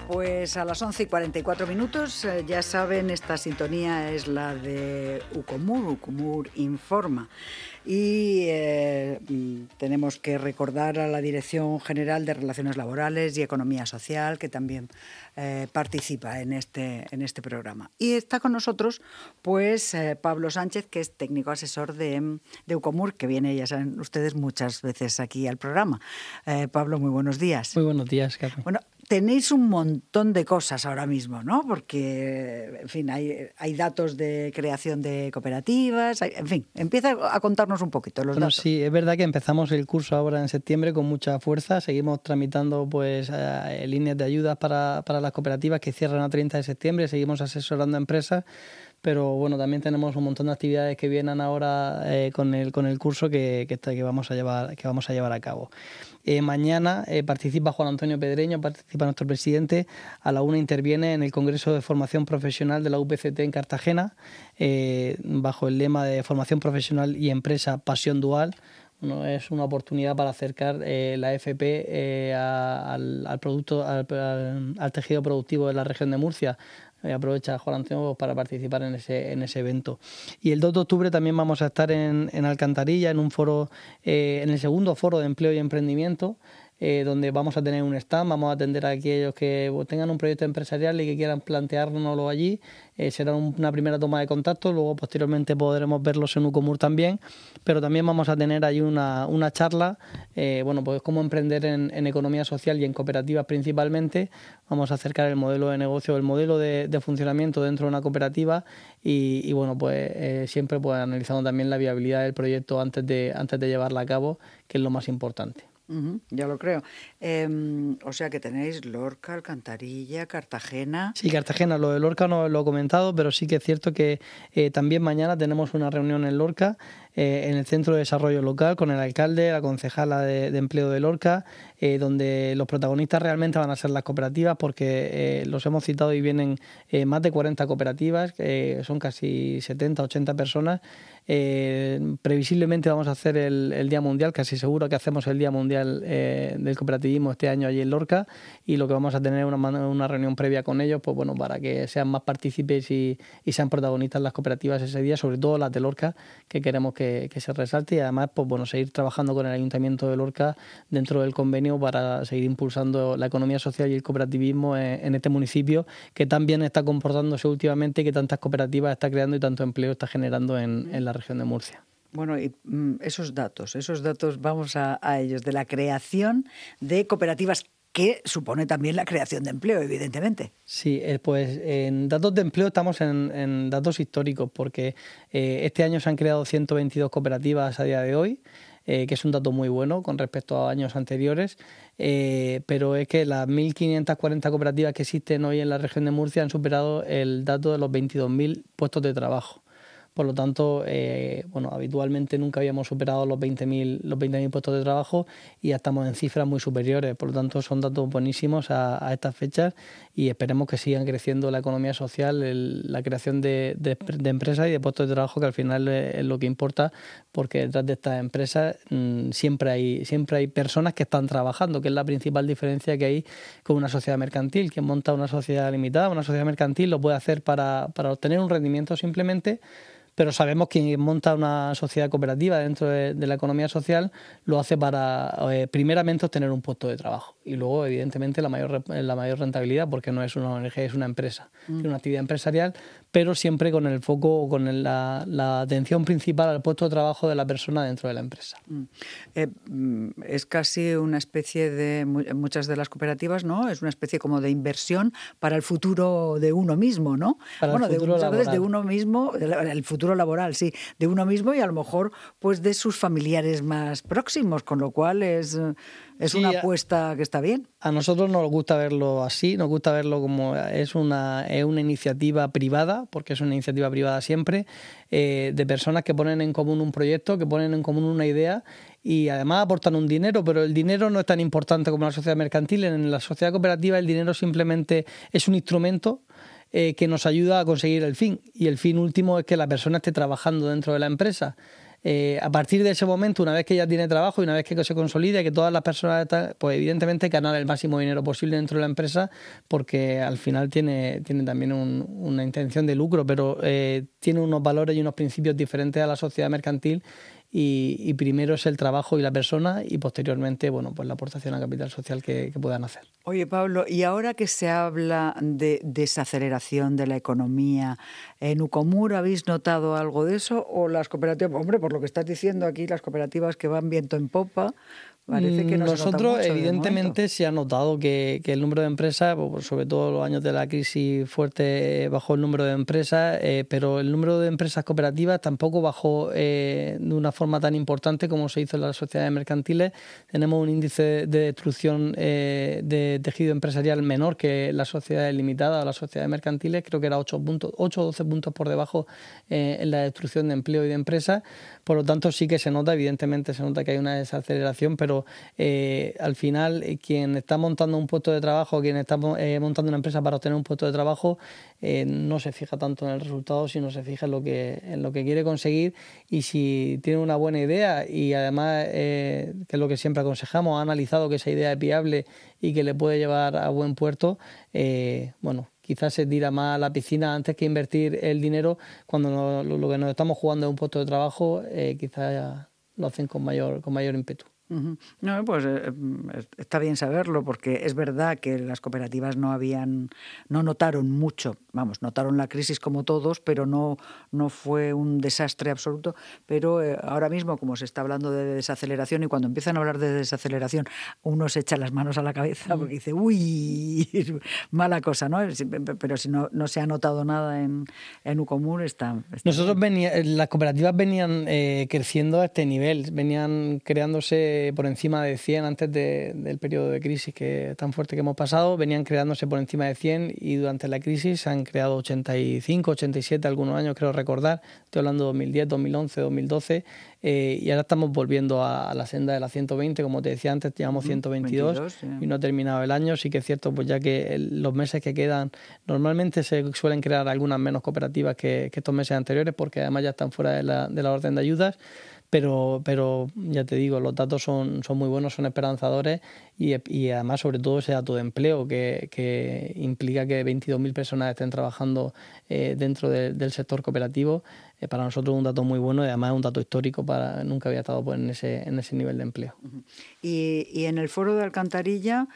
Pues a las 11:44, ya saben, esta sintonía es la de Ucomur Informa. Y tenemos que recordar a la Dirección General de Relaciones Laborales y Economía Social, que también participa en este programa. Y está con nosotros pues Pablo Sánchez, que es técnico asesor de Ucomur, que viene, ya saben ustedes, muchas veces aquí al programa. Pablo, muy buenos días. Muy buenos días, Carmen. Bueno, tenéis un montón de cosas ahora mismo, ¿no? Porque, en fin, hay datos de creación de cooperativas, en fin, empieza a contarnos un poquito los datos. Sí, es verdad que empezamos el curso ahora en septiembre con mucha fuerza, seguimos tramitando pues líneas de ayudas para las cooperativas que cierran a 30 de septiembre, seguimos asesorando a empresas, pero bueno, también tenemos un montón de actividades que vienen ahora con el curso que vamos a llevar a cabo. Mañana participa Juan Antonio Pedreño, participa nuestro presidente, a la 1 interviene en el Congreso de Formación Profesional de la UPCT en Cartagena, bajo el lema de Formación Profesional y Empresa Pasión Dual. Bueno, es una oportunidad para acercar la FP al tejido productivo de la región de Murcia. Aprovecha Juan Antonio para participar en ese evento. Y el 2 de octubre también vamos a estar en Alcantarilla, en un foro, en el segundo foro de empleo y emprendimiento, donde vamos a tener un stand, vamos a atender a aquellos que tengan un proyecto empresarial y que quieran planteárnoslo allí. Será una primera toma de contacto, luego posteriormente podremos verlos en Ucomur también, pero también vamos a tener allí una charla, pues cómo emprender en economía social y en cooperativas principalmente. Vamos a acercar el modelo de negocio, el modelo de funcionamiento dentro de una cooperativa y siempre pues analizando también la viabilidad del proyecto antes de llevarla a cabo, que es lo más importante. Ya lo creo. O sea que tenéis Lorca, Alcantarilla, Cartagena. Sí, Cartagena, lo de Lorca no lo he comentado, pero sí que es cierto que también mañana tenemos una reunión en Lorca, en el Centro de Desarrollo Local, con el alcalde, la concejala de empleo de Lorca, donde los protagonistas realmente van a ser las cooperativas, porque los hemos citado y vienen más de 40 cooperativas, son casi 70, 80 personas. Previsiblemente vamos a hacer el Día Mundial, casi seguro que hacemos el Día Mundial del Cooperativismo este año allí en Lorca, y lo que vamos a tener es una reunión previa con ellos, pues bueno, para que sean más partícipes y sean protagonistas las cooperativas ese día, sobre todo las de Lorca, que queremos que se resalte, y además pues bueno, seguir trabajando con el Ayuntamiento de Lorca dentro del convenio para seguir impulsando la economía social y el cooperativismo en este municipio, que tan bien está comportándose últimamente, que tantas cooperativas está creando y tanto empleo está generando en la región de Murcia. Bueno, y esos datos vamos a ellos, de la creación de cooperativas, que supone también la creación de empleo, evidentemente. Sí, pues en datos de empleo estamos en datos históricos, porque este año se han creado 122 cooperativas a día de hoy, que es un dato muy bueno con respecto a años anteriores, pero es que las 1.540 cooperativas que existen hoy en la región de Murcia han superado el dato de los 22.000 puestos de trabajo. Por lo tanto, habitualmente nunca habíamos superado los 20.000 puestos de trabajo, y ya estamos en cifras muy superiores. Por lo tanto, son datos buenísimos a estas fechas, y esperemos que sigan creciendo la economía social, la creación de empresas y de puestos de trabajo, que al final es lo que importa, porque detrás de estas empresas siempre hay personas que están trabajando, que es la principal diferencia que hay con una sociedad mercantil. Quien monta una sociedad limitada, una sociedad mercantil, lo puede hacer para obtener un rendimiento simplemente, pero sabemos que quien monta una sociedad cooperativa dentro de la economía social lo hace para primeramente obtener un puesto de trabajo, y luego evidentemente la mayor rentabilidad, porque no es una ONG, es una empresa, tiene una actividad empresarial, pero siempre con el foco, con la atención principal al puesto de trabajo de la persona dentro de la empresa. Es casi una especie de, muchas de las cooperativas, ¿no? Es una especie como de inversión para el futuro de uno mismo, ¿no? Muchas veces de uno mismo, el futuro laboral, sí, de uno mismo, y a lo mejor pues de sus familiares más próximos, con lo cual es una apuesta que está bien. A nosotros nos gusta verlo así, nos gusta verlo como es una iniciativa privada, porque es una iniciativa privada siempre, de personas que ponen en común un proyecto, que ponen en común una idea, y además aportan un dinero, pero el dinero no es tan importante como en la sociedad mercantil. En la sociedad cooperativa el dinero simplemente es un instrumento que nos ayuda a conseguir el fin, y el fin último es que la persona esté trabajando dentro de la empresa. A partir de ese momento, una vez que ya tiene trabajo y una vez que se consolida y que todas las personas están, pues evidentemente ganar el máximo dinero posible dentro de la empresa, porque al final tiene también una intención de lucro, pero tiene unos valores y unos principios diferentes a la sociedad mercantil. Y primero es el trabajo y la persona y posteriormente, bueno, pues la aportación a capital social que puedan hacer. Oye, Pablo, y ahora que se habla de desaceleración de la economía, ¿en Ucomur habéis notado algo de eso? ¿O las cooperativas, hombre, por lo que estás diciendo aquí, las cooperativas que van viento en popa, parece que no se nota Nosotros, mucho evidentemente, se ha notado que el número de empresas, pues, sobre todo los años de la crisis fuerte, bajó el número de empresas, pero el número de empresas cooperativas tampoco bajó de una forma tan importante como se hizo en las sociedades mercantiles. Tenemos un índice de destrucción de tejido empresarial menor que las sociedades limitadas o las sociedades mercantiles. Creo que era 8 o 12 puntos por debajo en la destrucción de empleo y de empresas. Por lo tanto, sí que se nota, evidentemente se nota que hay una desaceleración, pero al final quien está montando un puesto de trabajo, quien está montando una empresa para obtener un puesto de trabajo, no se fija tanto en el resultado, sino se fija en lo que quiere conseguir, y si tiene una buena idea y además, que es lo que siempre aconsejamos, ha analizado que esa idea es viable y que le puede llevar a buen puerto, bueno, quizás se tira más a la piscina antes que invertir el dinero cuando lo que nos estamos jugando es un puesto de trabajo, quizás lo hacen con mayor ímpetu. Uh-huh. No, pues está bien saberlo, porque es verdad que las cooperativas no notaron mucho, notaron la crisis como todos, pero no fue un desastre absoluto. Pero ahora mismo, como se está hablando de desaceleración, y cuando empiezan a hablar de desaceleración, uno se echa las manos a la cabeza porque dice, uy, mala cosa, ¿no? Pero si no se ha notado nada en Ucomur, está Nosotros las cooperativas venían creciendo a este nivel, venían creándose por encima de 100 antes del periodo de crisis tan fuerte que hemos pasado, venían creándose por encima de 100 y durante la crisis se han creado 85, 87 algunos años, creo recordar, estoy hablando de 2010, 2011, 2012, y ahora estamos volviendo a la senda de la 120, como te decía antes, llevamos 122 y no ha terminado el año. Sí que es cierto, pues ya que los meses que quedan, normalmente se suelen crear algunas menos cooperativas que estos meses anteriores, porque además ya están fuera de la orden de ayudas. Pero ya te digo, los datos son muy buenos, son esperanzadores, y además sobre todo ese dato de empleo que implica que 22.000 personas estén trabajando dentro del sector cooperativo. Para nosotros es un dato muy bueno y además es un dato histórico, nunca había estado pues, en ese nivel de empleo. Y en el foro de Alcantarilla,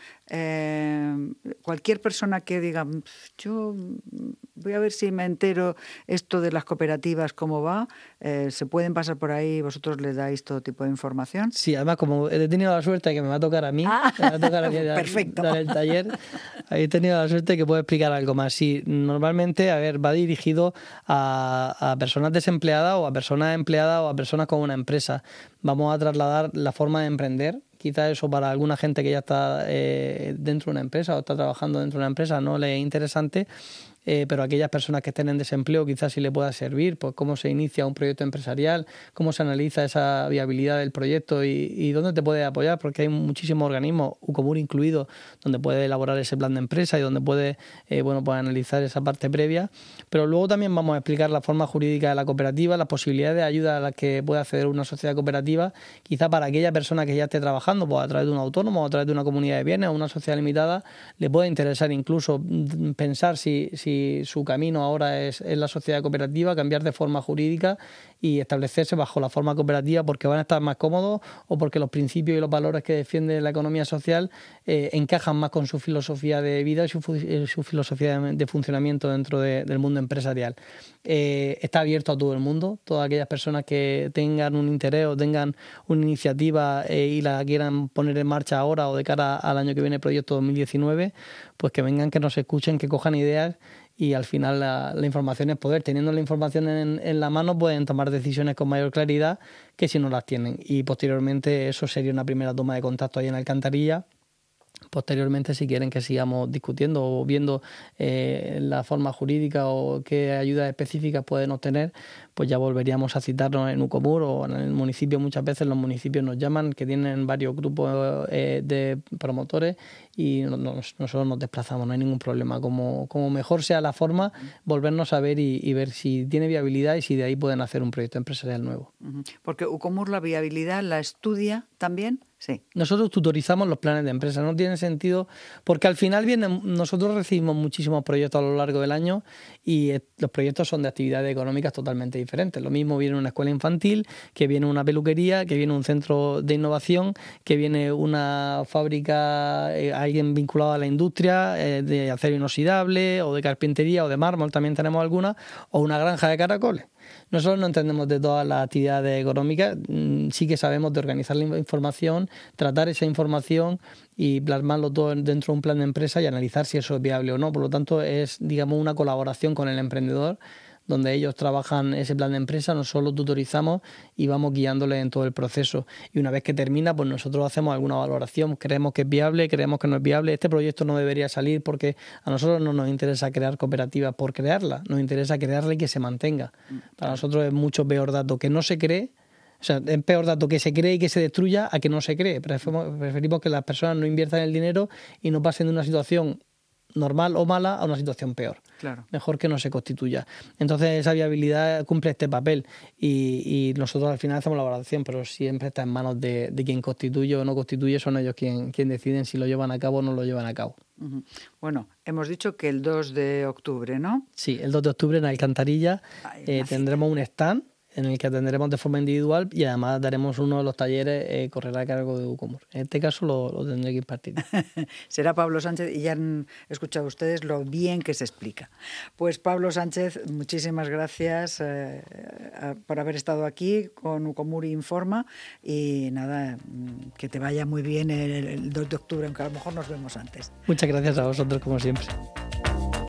cualquier persona que diga, yo voy a ver si me entero esto de las cooperativas, cómo va, ¿se pueden pasar por ahí? ¿Vosotros les dais todo tipo de información? Sí, además como he tenido la suerte de que me va a tocar a mí, perfecto, dar el taller, he tenido la suerte de que puedo explicar algo más. Sí, normalmente, va dirigido a personas desempleadas o a personas empleadas o a personas con una empresa. Vamos a trasladar la forma de emprender. Quizás eso para alguna gente que ya está dentro de una empresa o está trabajando dentro de una empresa no le es interesante, pero aquellas personas que estén en desempleo quizás sí le pueda servir, pues cómo se inicia un proyecto empresarial, cómo se analiza esa viabilidad del proyecto y dónde te puede apoyar, porque hay muchísimos organismos, Ucomur incluido, donde puede elaborar ese plan de empresa y donde puede pues analizar esa parte previa. Pero luego también vamos a explicar la forma jurídica de la cooperativa, las posibilidades de ayuda a las que puede acceder una sociedad cooperativa, quizá para aquella persona que ya esté trabajando, pues a través de un autónomo o a través de una comunidad de bienes o una sociedad limitada, le puede interesar incluso pensar si su camino ahora es la sociedad cooperativa, cambiar de forma jurídica y establecerse bajo la forma cooperativa porque van a estar más cómodos o porque los principios y los valores que defiende la economía social encajan más con su filosofía de vida y su filosofía de funcionamiento dentro del mundo empresarial. Está abierto a todo el mundo, todas aquellas personas que tengan un interés o tengan una iniciativa y la quieran poner en marcha ahora o de cara al año que viene, proyecto 2019, pues que vengan, que nos escuchen, que cojan ideas. Y al final la información es poder. Teniendo la información en la mano pueden tomar decisiones con mayor claridad que si no las tienen. Y posteriormente eso sería una primera toma de contacto ahí en Alcantarilla. Posteriormente, si quieren que sigamos discutiendo o viendo la forma jurídica o qué ayudas específicas pueden obtener, pues ya volveríamos a citarnos en Ucomur o en el municipio. Muchas veces los municipios nos llaman, que tienen varios grupos de promotores, y nosotros nos desplazamos, no hay ningún problema. Como mejor sea la forma, volvernos a ver y ver si tiene viabilidad y si de ahí pueden hacer un proyecto empresarial nuevo. Porque Ucomur la viabilidad la estudia también. Sí. Nosotros tutorizamos los planes de empresa, no tiene sentido, porque al final nosotros recibimos muchísimos proyectos a lo largo del año y los proyectos son de actividades económicas totalmente diferentes. Lo mismo viene una escuela infantil, que viene una peluquería, que viene un centro de innovación, que viene una fábrica, alguien vinculado a la industria de acero inoxidable o de carpintería o de mármol, también tenemos alguna, o una granja de caracoles. Nosotros no entendemos de todas las actividades económicas, sí que sabemos de organizar la información, tratar esa información y plasmarlo todo dentro de un plan de empresa y analizar si eso es viable o no. Por lo tanto, es, digamos, una colaboración con el emprendedor, donde ellos trabajan ese plan de empresa, nosotros lo tutorizamos y vamos guiándoles en todo el proceso. Y una vez que termina, pues nosotros hacemos alguna valoración, creemos que es viable, creemos que no es viable, este proyecto no debería salir, porque a nosotros no nos interesa crear cooperativas por crearla, nos interesa crearla y que se mantenga. Para nosotros es mucho peor dato que no se cree. O sea, es peor dato que se cree y que se destruya a que no se cree. Preferimos que las personas no inviertan el dinero y no pasen de una situación normal o mala a una situación peor. Claro. Mejor que no se constituya. Entonces esa viabilidad cumple este papel y nosotros al final hacemos la valoración, pero siempre está en manos de quien constituye o no constituye, son ellos quien deciden si lo llevan a cabo o no lo llevan a cabo. Bueno, hemos dicho que el 2 de octubre, ¿no? Sí, el 2 de octubre en Alcantarilla tendremos un stand en el que atenderemos de forma individual y además daremos uno de los talleres, correrá a cargo de Ucomur. En este caso lo tendré que impartir. Será Pablo Sánchez y ya han escuchado ustedes lo bien que se explica. Pues Pablo Sánchez, muchísimas gracias por haber estado aquí con Ucomur Informa y nada, que te vaya muy bien el 2 de octubre, aunque a lo mejor nos vemos antes. Muchas gracias a vosotros como siempre.